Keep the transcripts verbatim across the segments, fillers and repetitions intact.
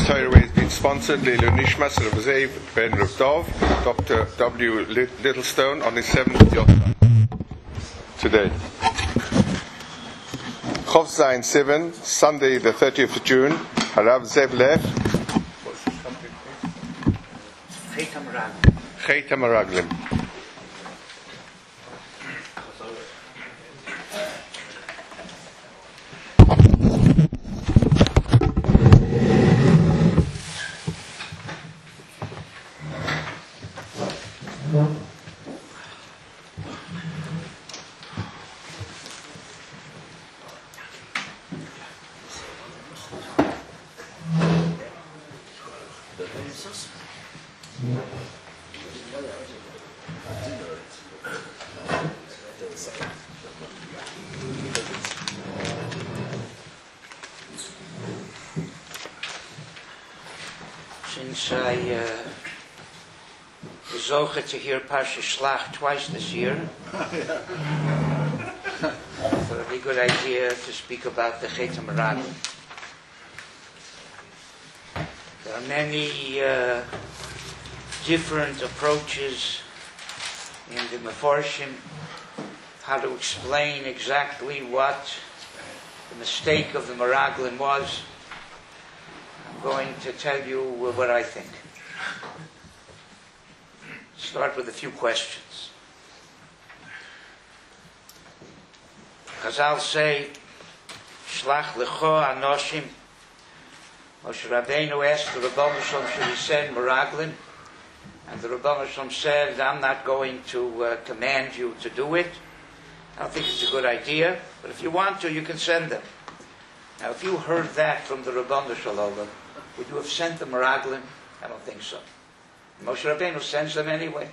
Torah has been sponsored Leilu Nishmas Rav Zev Ben Rav Dov, Doctor W. Littlestone on his seventh Yom today. Chov Zayin seven, Sunday the thirtieth of June, Rav Zev left. Chet HaMeraglim. Since I uh, was zocher to hear Parsha Shlach twice this year, I thought it would be a good idea to speak about the Chet HaMeraglim. There are many uh, different approaches in the Mefarshim how to explain exactly what the mistake of the Meraglim was. I'm going to tell you what I think. Start with a few questions. Chazal say, Shlach lecho anoshim. Moshe Rabbeinu asked the Rebbeinu Shalom should he send Meraglim, and the Rebbeinu Shalom said, I'm not going to uh, command you to do it. I don't think it's a good idea, but if you want to, you can send them. Now, if you heard that from the Rebbeinu Shalom, would you have sent the Meraglim? I don't think so. Moshe Rabbeinu sends them anyway.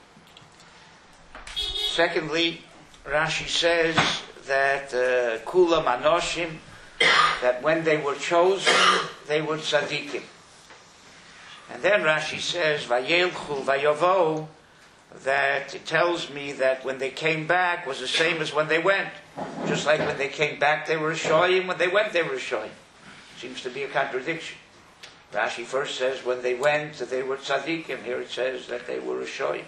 Secondly, Rashi says that uh, Kulam Anoshim, that when they were chosen, they were tzaddikim. And then Rashi says, Vayelchu Vayavo, that it tells me that when they came back was the same as when they went. Just like when they came back they were Rishoyim, when they went they were Rishoyim. Seems to be a contradiction. Rashi first says when they went that they were tzaddikim. Here it says that they were Rishoyim.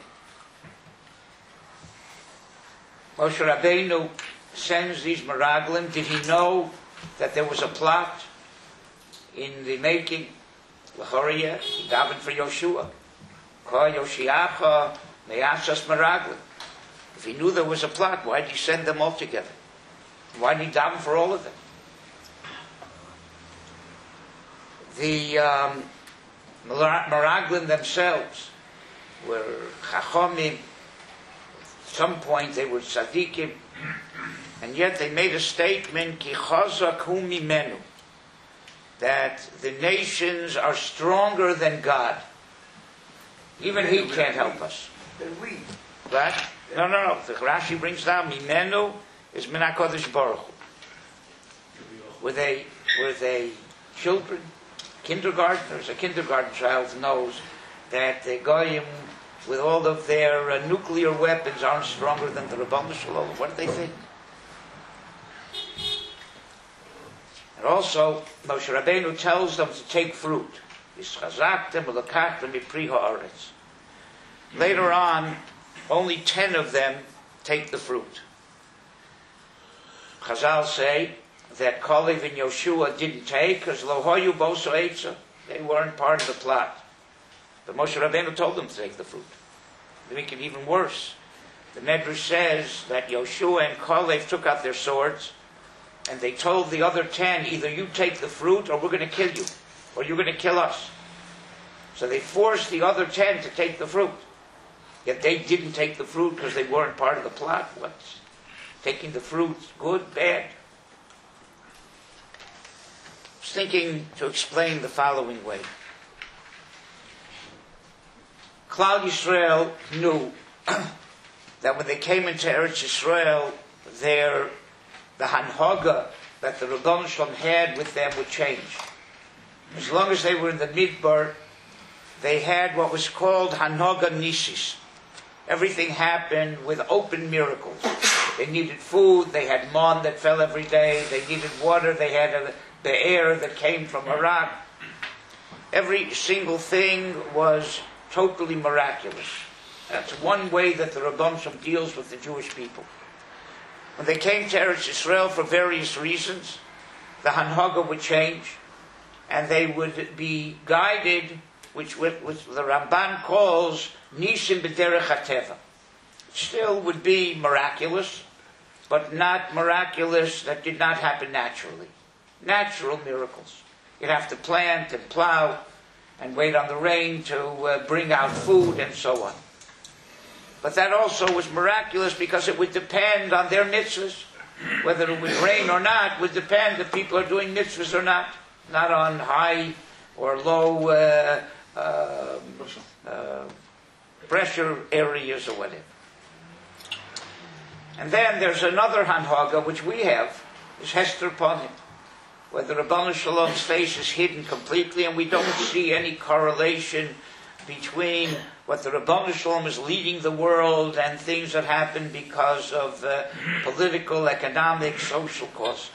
Moshe Rabbeinu sends these Meraglim. Did he know that there was a plot in the making? L'choriyah, he davened for Yoshua. Ko Yoshiacha me'asas Meraglim. If he knew there was a plot, why did he send them all together? Why did he daven for all of them? The um, Meraglim themselves were Chachomim. At some point they were tzaddikim, and yet they made a statement, Ki chazak hu mimenu, that the nations are stronger than God. Even He can't help us. we. Right? No, no, no. The Rashi brings down, Mimenu is Min HaKadosh Baruch Hu. Were they, were they children, kindergartners? A kindergarten child knows that the Goyim, with all of their uh, nuclear weapons, aren't stronger than the Rebbeinu Shalom. What do they think? And also, Moshe Rabbeinu tells them to take fruit. Later on, only ten of them take the fruit. Chazal say that Kalev and Yoshua didn't take because lo hoyu boso eitza. They weren't part of the plot. But Moshe Rabbeinu told them to take the fruit. To make it even worse, the Medrash says that Yoshua and Kalev took out their swords and they told the other ten, either you take the fruit or we're going to kill you, or you're going to kill us. So they forced the other ten to take the fruit. Yet they didn't take the fruit because they weren't part of the plot. What's taking the fruit? Good, bad? I was thinking to explain the following way. Klal Yisrael knew that when they came into Eretz Yisrael, their, the Hanhaga that the Rebbeinu Shalom had with them would change. As long as they were in the Midbar, they had what was called Hanhaga Nisis. Everything happened with open miracles. They needed food, they had mon that fell every day, they needed water, they had a, the air that came from Iraq. Every single thing was totally miraculous. That's one way that the Rabban Shem deals with the Jewish people. When they came to Eretz Yisrael for various reasons, the Hanhaga would change, and they would be guided, which, which the Ramban calls Nisim B'derech HaTeva. It still would be miraculous, but not miraculous that did not happen naturally. Natural miracles. You'd have to plant and plow and wait on the rain to uh, bring out food and so on. But that also was miraculous because it would depend on their mitzvahs. Whether it would rain or not would depend if people are doing mitzvahs or not. Not on high or low uh, uh, uh, pressure areas or whatever. And then there's another Hanhaga which we have, is Hester Panim, where the Rabbanu Shalom's face is hidden completely, and we don't see any correlation between what the Rabbanu Shalom is leading the world and things that happen because of uh, political, economic, social causes.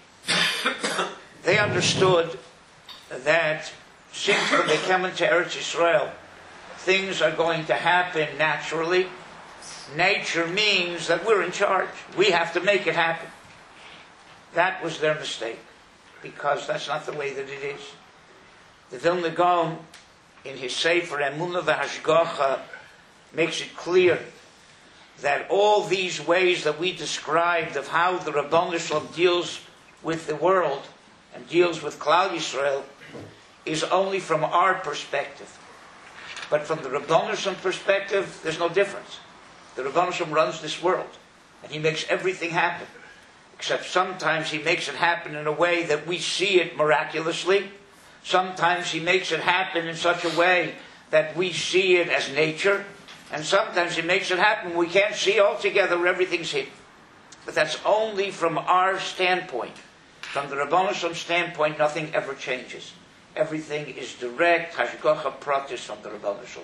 They understood that since when they came into Eretz Yisrael, things are going to happen naturally. Nature means that we're in charge. We have to make it happen. That was their mistake, because that's not the way that it is. The Vilna Gaon, in his Sefer Emunah V'Hashgacha, makes it clear that all these ways that we described of how the Rabbanu Shalom deals with the world and deals with Klal Yisrael is only from our perspective. But from the Rabbanu Shalom perspective, there's no difference. The Rabbanu Shalom runs this world, and he makes everything happen. Except sometimes he makes it happen in a way that we see it miraculously. Sometimes he makes it happen in such a way that we see it as nature. And sometimes he makes it happen we can't see altogether where everything's hidden. But that's only from our standpoint. From the Rabbanu Shalom standpoint, nothing ever changes. Everything is direct, hashgacha pratis from the Rabbanu Shalom.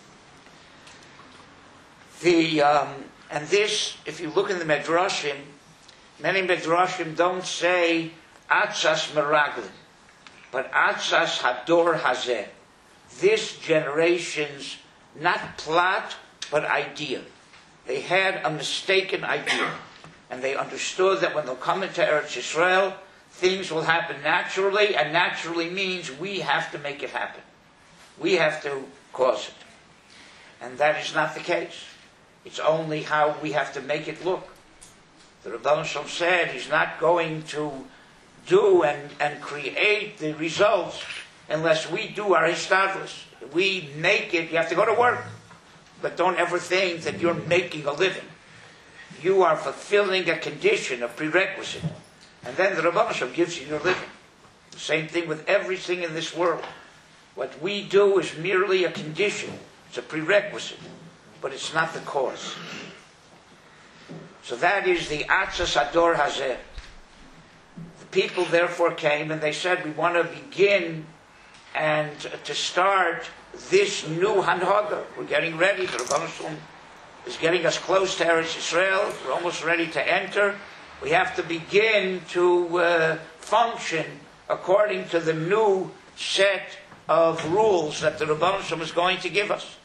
The, um, and this, if you look in the Medrashim, many Medrashim don't say Atzas Meraglin, but Atzas Hador Hazeh. This generation's not plot, but idea. They had a mistaken idea. And they understood that when they'll come into Eretz Yisrael, things will happen naturally, and naturally means we have to make it happen. We have to cause it. And that is not the case. It's only how we have to make it look. The Rabbanu Shalom said he's not going to do and, and create the results unless we do our hishtadlus. We make it, you have to go to work. But don't ever think that you're making a living. You are fulfilling a condition, a prerequisite. And then the Rabbanu Shalom gives you your living. The same thing with everything in this world. What we do is merely a condition. It's a prerequisite. But it's not the cause. So that is the Atzas Ador Hazeh. The people therefore came and they said, we want to begin and to start this new Hanhaga. We're getting ready. The Rabbanu Shalom is getting us close to Eretz Yisrael. We're almost ready to enter. We have to begin to uh, function according to the new set of rules that the Rabbanu Shalom is going to give us.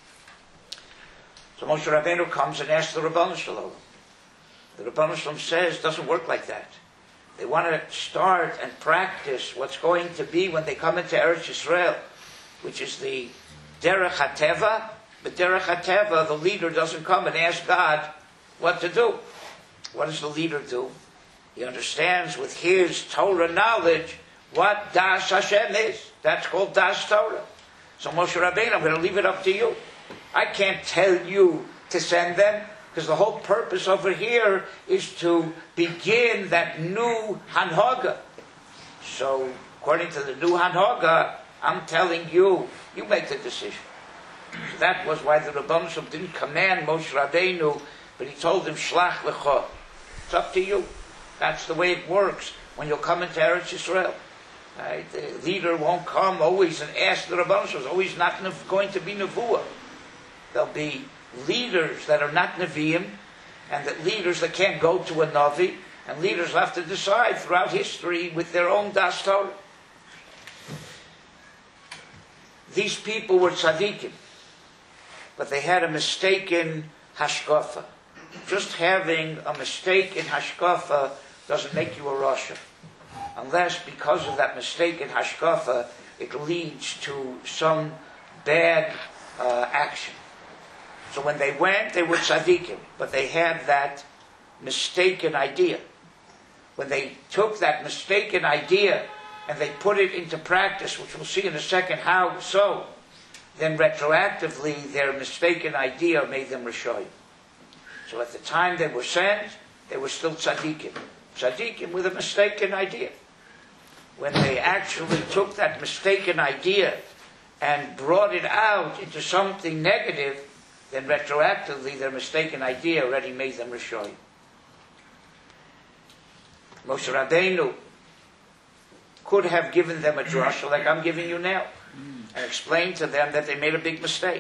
So Moshe Rabbeinu comes and asks the Rabbanu Shalom. The Rabbanu Shalom says it doesn't work like that. They want to start and practice what's going to be when they come into Eretz Yisrael, which is the Derech HaTeva. But Derech HaTeva, the leader doesn't come and ask God what to do. What does the leader do? He understands with his Torah knowledge what Das Hashem is. That's called Das Torah. So Moshe Rabbeinu, I'm going to leave it up to you. I can't tell you to send them, because the whole purpose over here is to begin that new Hanhaga. So, according to the new Hanhaga, I'm telling you, you make the decision. So that was why the Rabbanu Shalom didn't command Moshe Rabbeinu, but he told him, Shlach lecha. It's up to you. That's the way it works when you'll come into Eretz Yisrael. Right? The leader won't come always and ask the Rabbanu Shalom. It's always not going to be Nevuah. There'll be leaders that are not Nevi'im, and that leaders that can't go to a Navi, and leaders have to decide throughout history with their own Das Torah. These people were tzaddikim, but they had a mistaken hashkafa. Just having a mistaken hashkafa doesn't make you a rasha, unless because of that mistaken hashkafa it leads to some bad uh, action. So when they went, they were tzaddikim, but they had that mistaken idea. When they took that mistaken idea and they put it into practice, which we'll see in a second how so, then retroactively their mistaken idea made them Rishoyim. So at the time they were sent, they were still tzaddikim. Tzaddikim with a mistaken idea. When they actually took that mistaken idea and brought it out into something negative, then retroactively their mistaken idea already made them Rishoyim. Moshe Rabbeinu could have given them a drasha like I'm giving you now and explained to them that they made a big mistake.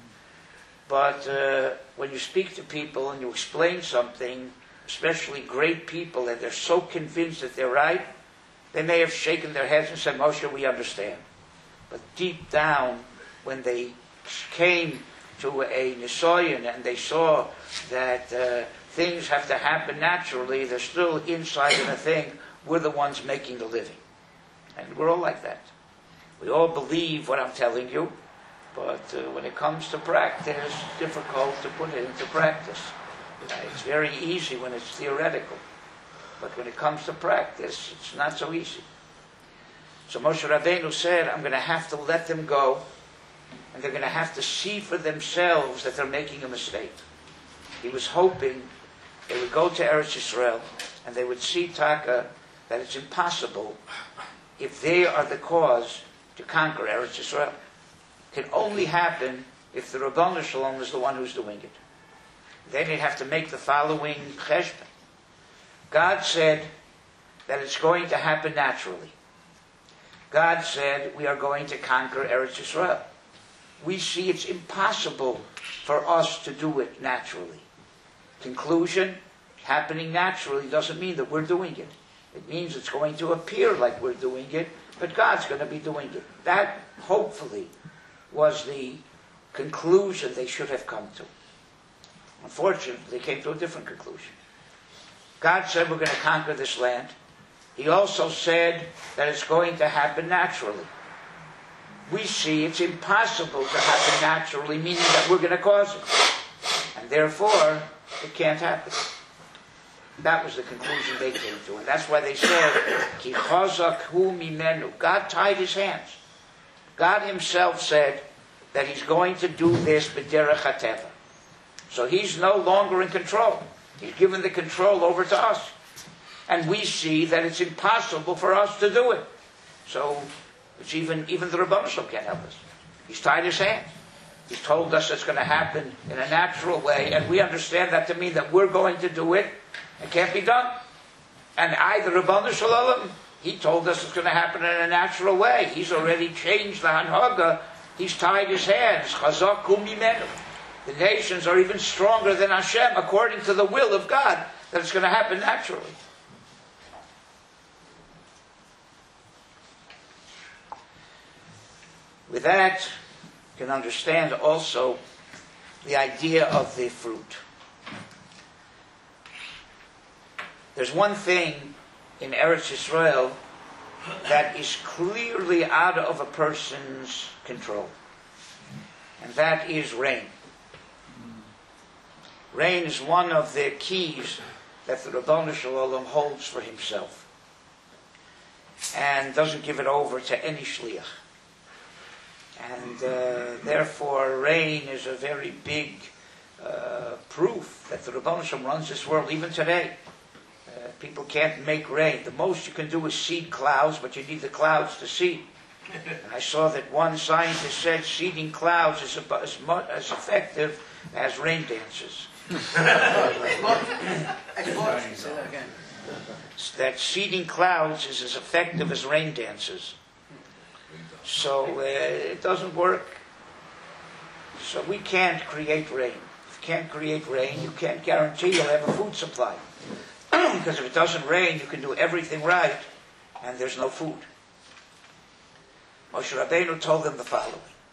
But uh, when you speak to people and you explain something, especially great people, and they're so convinced that they're right, they may have shaken their heads and said, Moshe, we understand. But deep down, when they came to a nisoyan and they saw that uh, things have to happen naturally, they're still inside of the thing, we're the ones making the living. And we're all like that. We all believe what I'm telling you, but uh, when it comes to practice, it's difficult to put it into practice. Uh, it's very easy when it's theoretical, but when it comes to practice, it's not so easy. So Moshe Rabbeinu said, I'm going to have to let them go, and they're going to have to see for themselves that they're making a mistake. He was hoping they would go to Eretz Yisrael, and they would see Taka that it's impossible if they are the cause to conquer Eretz Yisrael. It can only happen if the Rabbanu Shalom is the one who's doing it. Then they'd have to make the following cheshbon. God said that it's going to happen naturally. God said we are going to conquer Eretz Yisrael. We see it's impossible for us to do it naturally. Conclusion, happening naturally doesn't mean that we're doing it. It means it's going to appear like we're doing it, but God's going to be doing it. That, hopefully, was the conclusion they should have come to. Unfortunately, they came to a different conclusion. God said we're going to conquer this land. He also said that it's going to happen naturally. We see it's impossible to happen naturally, meaning that we're going to cause it. And therefore, it can't happen. That was the conclusion they came to. And that's why they said, Ki chazak hu mimenu. God tied his hands. God himself said that he's going to do this b'derech hateva. So he's no longer in control. He's given the control over to us. And we see that it's impossible for us to do it. So it's even, even the Rebbeinu Shalom can't help us. He's tied his hands. He's told us it's going to happen in a natural way, and we understand that to mean that we're going to do it. It can't be done. And I, the Rebbeinu Shalom, he told us it's going to happen in a natural way. He's already changed the Hanhaga. He's tied his hands. Chazak hu mimenu. The nations are even stronger than Hashem, according to the will of God, that it's going to happen naturally. With that, you can understand also the idea of the fruit. There's one thing in Eretz Yisrael that is clearly out of a person's control, and that is rain. Rain is one of the keys that the Rabbanu Shalom holds for himself and doesn't give it over to any shliach. And uh, therefore, rain is a very big uh, proof that the Rabbanu Shalom runs this world even today. Uh, people can't make rain. The most you can do is seed clouds, but you need the clouds to seed. And I saw that one scientist said seeding clouds is about as, much, as effective as rain dances. That seeding clouds is as effective as rain dances. So uh, it doesn't work. So we can't create rain. If you can't create rain, you can't guarantee you'll have a food supply. Because if it doesn't rain, you can do everything right, and there's no food. Moshe Rabbeinu told them the following.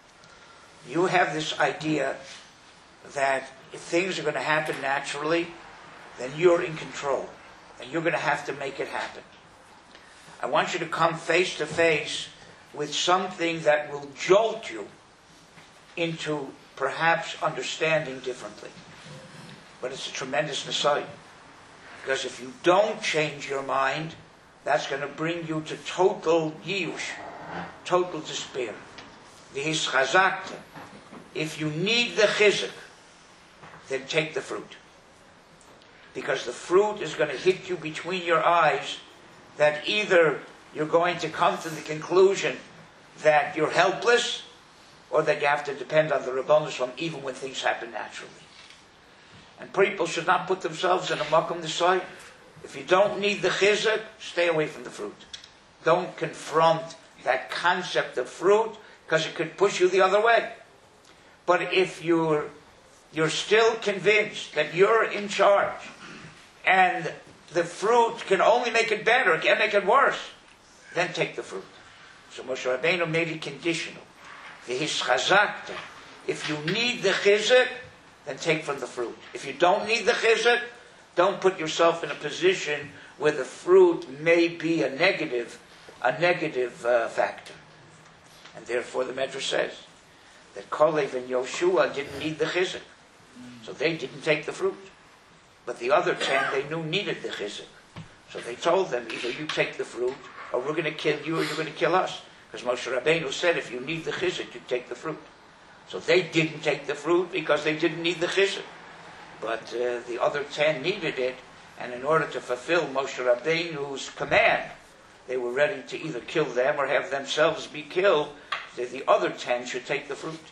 you have this idea that if things are going to happen naturally, then you're in control, and you're going to have to make it happen. I want you to come face to face with something that will jolt you into perhaps understanding differently. But it's a tremendous insight. Because if you don't change your mind, that's going to bring you to total yiyush, total despair. V'hischazakta. If you need the chizuk, then take the fruit. Because the fruit is going to hit you between your eyes, that either you're going to come to the conclusion that you're helpless, or that you have to depend on the Rebbeinu Shalom even when things happen naturally. And people should not put themselves in a makom desai. If you don't need the chizuk, stay away from the fruit. Don't confront that concept of fruit, because it could push you the other way. But if you're, you're still convinced that you're in charge, and the fruit can only make it better, it can't make it worse, then take the fruit. So Moshe Rabbeinu made it conditional. V'hischazakta. If you need the chizuk, then take from the fruit. If you don't need the chizuk, don't put yourself in a position where the fruit may be a negative, a negative uh, factor. And therefore the Medrash says that Kalev and Yoshua didn't need the chizuk, so they didn't take the fruit. But the other ten, they knew needed the chizuk. So they told them, either you take the fruit, or we're going to kill you, or you're going to kill us. Because Moshe Rabbeinu said, if you need the chizuk, you take the fruit. So they didn't take the fruit because they didn't need the chizuk. But uh, the other ten needed it, and in order to fulfill Moshe Rabbeinu's command, they were ready to either kill them or have themselves be killed. So the other ten should take the fruit.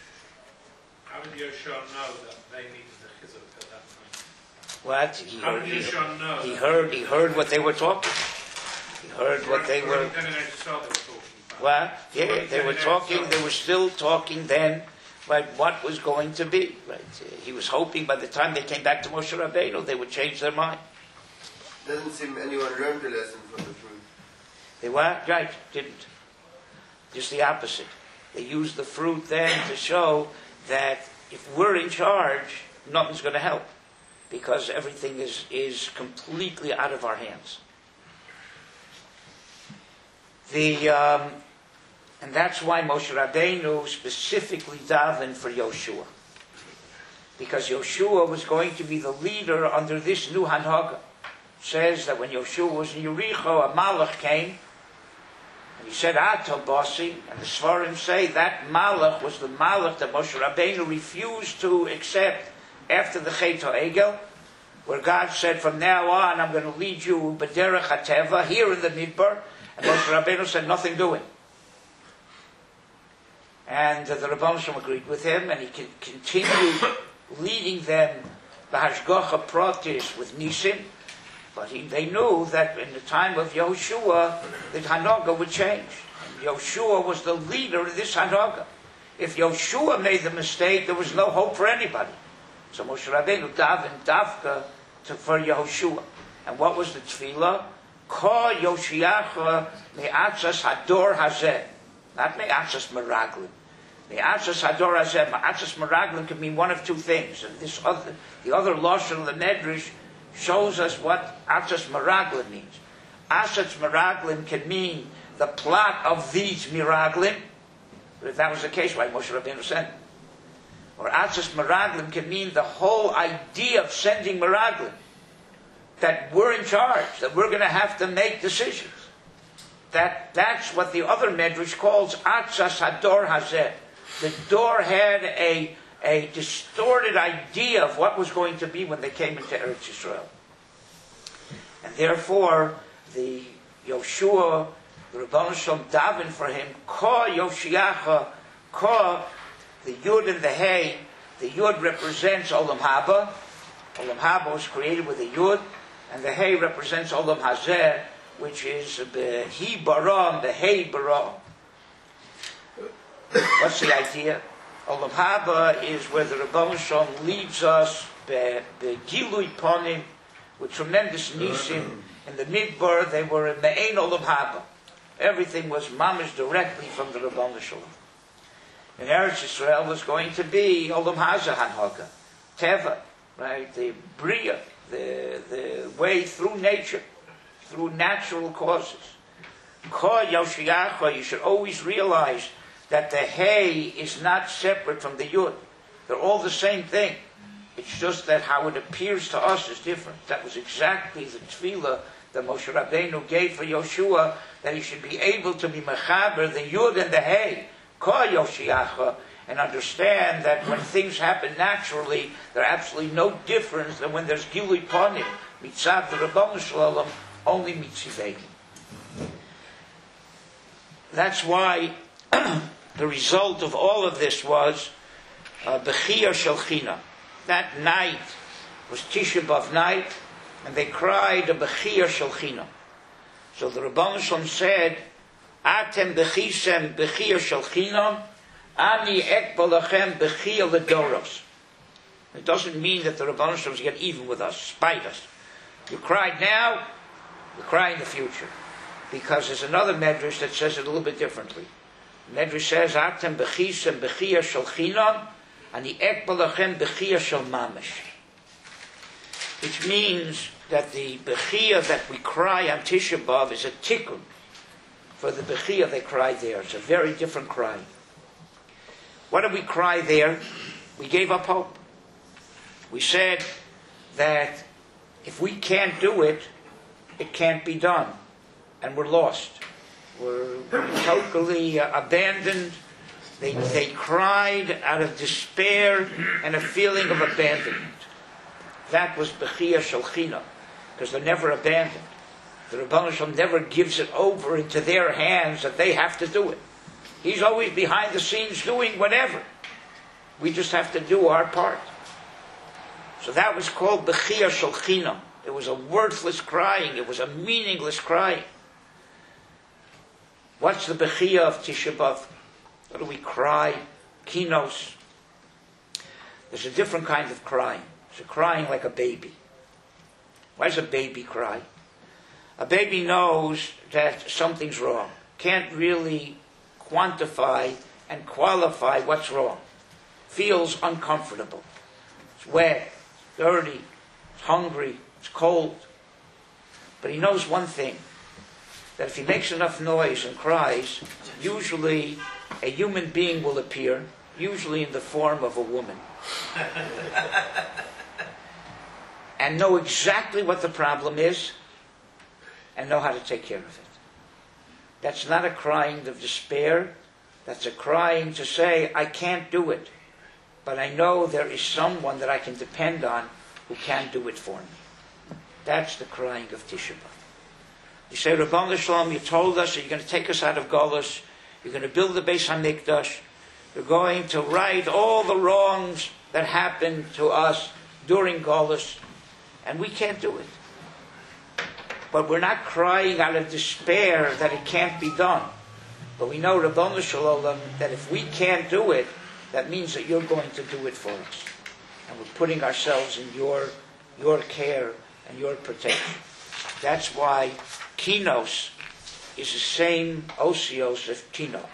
How did Yoshua know that they needed the chizuk at that time? What? He How heard, did he, Yoshua know? he heard. He heard what they were talking. He heard what they were. Well, yeah, they were talking. They were still talking then. Right, what was going to be? Right, uh, he was hoping by the time they came back to Moshe Rabbeinu, they would change their mind. Doesn't seem anyone learned the lesson from the fruit. They were right, didn't. Just the opposite. They used the fruit then to show that if we're in charge, nothing's going to help, because everything is is completely out of our hands. The um, And that's why Moshe Rabbeinu specifically davened for Yoshua. Because Yoshua was going to be the leader under this new Hanhaga. It says that when Yoshua was in Yericho, a Malach came, and he said, Ato Bossi, and the Svarim say that Malach was the Malach that Moshe Rabbeinu refused to accept after the Chet HaEgel, where God said, from now on, I'm going to lead you B'derech HaTeva, here in the Midbar, and Moshe Rabbeinu said, nothing doing. And uh, the Rebbeinu Shalom agreed with him, and he can continued leading them the Hashgacha Pratis with Nisim. But he, they knew that in the time of Yoshua, the Hanaga would change. And Yoshua was the leader of this Hanaga. If Yoshua made the mistake, there was no hope for anybody. So Moshe Rabbeinu davened Davka to for Yehoshua. And what was the tefillah? Ka Yoshiacha me'atzas hador hazeh. Not me'atzas meraglim. Me'atzas hador hazeh. Me'atzas meraglim can mean one of two things. And this other, the other lashon of the Medrash shows us what atzas meraglim means. Atzas meraglim can mean the plot of these miraglim. But if that was the case, why Moshe Rabbeinu sent them? Or atzas meraglim can mean the whole idea of sending meraglim. That we're in charge, that we're going to have to make decisions. That that's what the other Medrash calls Atzas Hador Hazeh. The door had a, a distorted idea of what was going to be when they came into Eretz Yisrael. And therefore, the Yoshua, the Rebbeinu Shalom davened for him, Ka Yoshiacha, Ka, the Yud and the Hey. The Yud represents Olam Haba. Olam Haba was created with a Yud. And the Hey represents Olam Hazeh, which is He Bara, the Hey Bara. What's the idea? Olam Haba is where the Rebbeinu Shalom leads us the Gilui Ponim with tremendous nisim. In the Midbar, they were in Me'ein Olam Haba. Everything was mamish directly from the Rebbeinu Shalom. In Eretz Yisrael was going to be Olam Haza Hanhaga, Teva, right? The Bria, the, the way through nature, through natural causes. Ko Yoshiacha, you should always realize that the Hey is not separate from the Yud. They're all the same thing. It's just that how it appears to us is different. That was exactly the tefillah that Moshe Rabbeinu gave for Yoshua, that he should be able to be mechaber the Yud and the Hey, Ko Yoshiacha, and understand that when things happen naturally, they're absolutely no difference than when there's Gilui Panim, Mitzav the Rabbanu Shalom, only Mitzivayim. That's why the result of all of this was Bechia Shel China. That night was Tisha B'Av night, and they cried a Bechia Shel China. So the Rabbanu Shalom said, Atem bechisem bechia shel chinam, ani ekbal lachem bechia ledoros. It doesn't mean that the Rebbeinu Shalom get even with us, spite us. You cried now, you cry in the future. Because there's another medrash that says it a little bit differently. The medrash says, Atem bechisem bechia shel chinam, ani ekbal lachem bechia shel mamish. Which means that the bechia that we cry on Tisha B'Av is a tikkun. For the Bechia they cried there. It's a very different cry. What did we cry there? We gave up hope. We said that if we can't do it, it can't be done. And we're lost. We're, we're totally uh, abandoned. They, they cried out of despair and a feeling of abandonment. That was Bechia Shel China, because they're never abandoned. The Rebbeinu Shalom never gives it over into their hands that they have to do it. He's always behind the scenes doing whatever. We just have to do our part. So that was called Bechia Shel China. It was a worthless crying. It was a meaningless crying. What's the Bechia of Tisha B'Av? What do we cry? Kinos. There's a different kind of crying. It's a crying like a baby. Why does a baby cry? A baby knows that something's wrong. Can't really quantify and qualify what's wrong. Feels uncomfortable. It's wet, it's dirty, it's hungry, it's cold. But he knows one thing, that if he makes enough noise and cries, usually a human being will appear, usually in the form of a woman. And know exactly what the problem is, and know how to take care of it. That's not a crying of despair. That's a crying to say, I can't do it, but I know there is someone that I can depend on who can do it for me. That's the crying of Tisha B'Av. You say, Rebbeinu Shalom, you told us that you're going to take us out of Golus, you're going to build the Beis HaMikdash, you're going to right all the wrongs that happened to us during Golus, and we can't do it. But we're not crying out of despair that it can't be done. But we know, Rebbeinu Shalom, that if we can't do it, that means that you're going to do it for us. And we're putting ourselves in your, your care and your protection. That's why Kinos is the same osios as Tinok.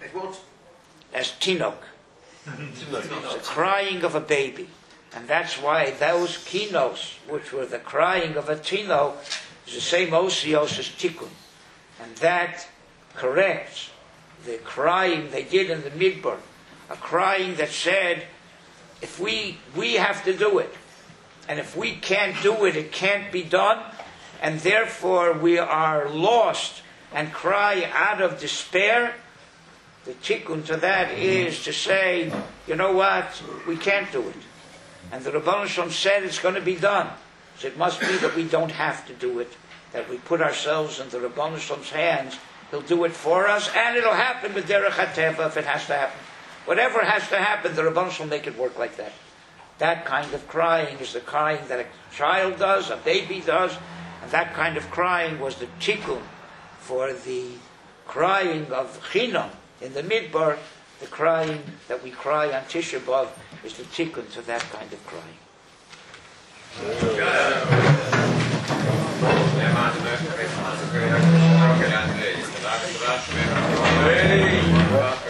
As Tinok. It's the crying of a baby. And that's why those Kinos, which were the crying of a Tinok, is the same osios as Tikkun. And that corrects the crying they did in the Midbar. A crying that said, if we, we have to do it. And if we can't do it, it can't be done. And therefore we are lost and cry out of despair. The tikkun to that is to say, you know what, we can't do it. And the Rebbeinu Shalom said it's going to be done. So it must be that we don't have to do it, that we put ourselves in the Rebbeinu Shalom's hands. He'll do it for us, and it'll happen with Derech HaTeva if it has to happen. Whatever has to happen, the Rebbeinu Shalom make it work like that. That kind of crying is the crying that a child does, a baby does, and that kind of crying was the tikkun for the crying of Chinam in the Midbar. The crying that we cry on Tisha B'Av is the tikkun to that kind of crying. Hey.